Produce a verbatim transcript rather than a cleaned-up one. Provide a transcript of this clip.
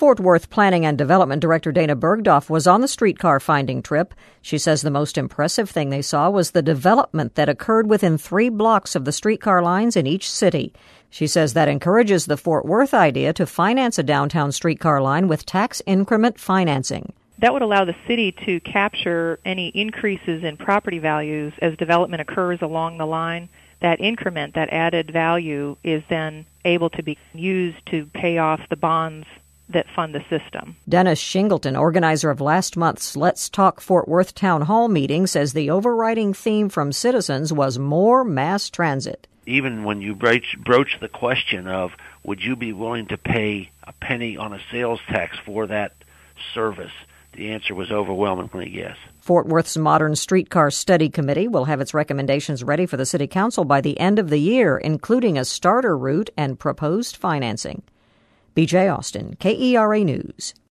Fort Worth Planning and Development Director Dana Bergdorf was on the streetcar finding trip. She says the most impressive thing they saw was the development that occurred within three blocks of the streetcar lines in each city. She says that encourages the Fort Worth idea to finance a downtown streetcar line with tax increment financing. That would allow the city to capture any increases in property values as development occurs along the line. That increment, that added value, is then able to be used to pay off the bonds that fund the system. Dennis Shingleton, organizer of last month's Let's Talk Fort Worth Town Hall meeting, says the overriding theme from citizens was more mass transit. Even when you broach, broach the question of would you be willing to pay a penny on a sales tax for that service, the answer was overwhelmingly yes. Fort Worth's Modern Streetcar Study Committee will have its recommendations ready for the City Council by the end of the year, including a starter route and proposed financing. B J Austin, K E R A News.